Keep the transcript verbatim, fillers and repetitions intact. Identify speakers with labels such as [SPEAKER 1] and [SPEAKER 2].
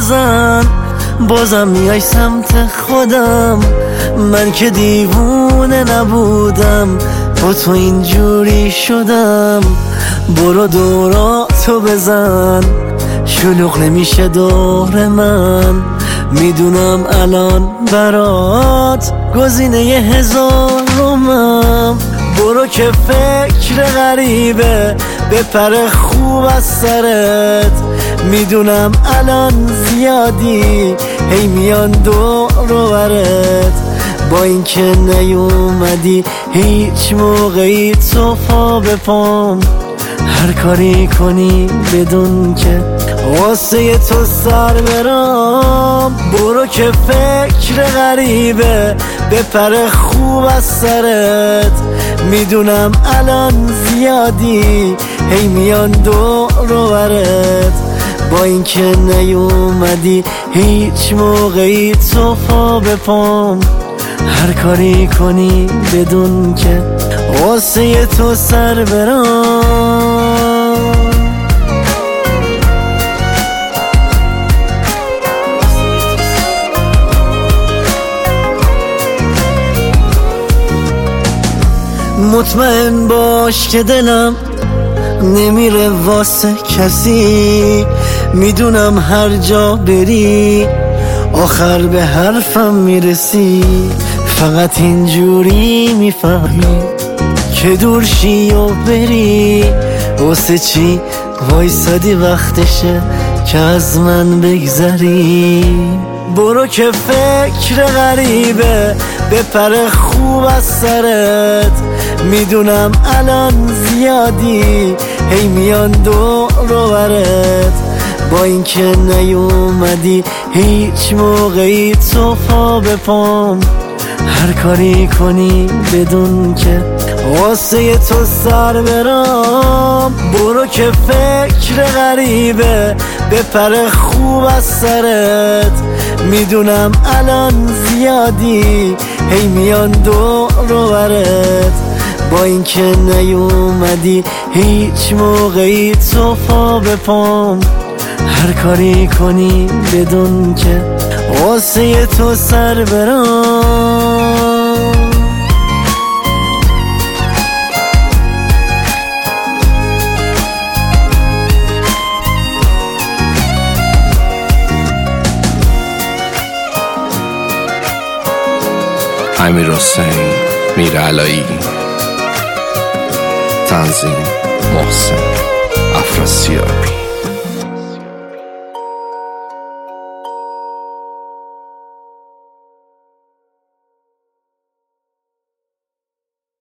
[SPEAKER 1] بزن، بازم میای سمت خودم. من که دیوونه نبودم، با تو اینجوری شدم. برو دوراتو بزن، شلوغ نمیشه دور من. میدونم الان برات گزینه هزارمم. برو که فکر غریبه بپره خوب از سرت. میدونم الان زیادی هی میان دور و برت. با این که نیومدی هیچ موقعی تو پا به پام. هر کاری کنی بدون که واسه تو سر برام. برو که فکر غریبه بپره خوب از سرت. میدونم الان زیادی هی میان دور و برت. با این که نیومدی هیچ موقعی تو پا به پام. هر کاری کنی بدون که واسه تو سر برام. مطمئن باش که دلم نمیره واسه کسی. میدونم هر جا بری آخر به حرفم میرسی. فقط اینجوری میفهمی که دور شی و بری. واسه چی وایسادی وقتشه که از من بگذری. برو که فکر غریبه بپره خوب از سرت. میدونم الان زیادی هی میان دور و برت. با این که نیومدی هیچ موقعی تو پا به پام. هر کاری کنی بدون که واسه تو سر برام. برو که فکر غریبه بپره خوب از سرت. میدونم الان زیادی هی میان دور و برت. با این که نیومدی هیچ موقعی تو پا به پام. هر کاری کنی بدون که واسه تو سر برام.
[SPEAKER 2] امیرحسین میرعلایی، تنظیم محسن افراسیابی.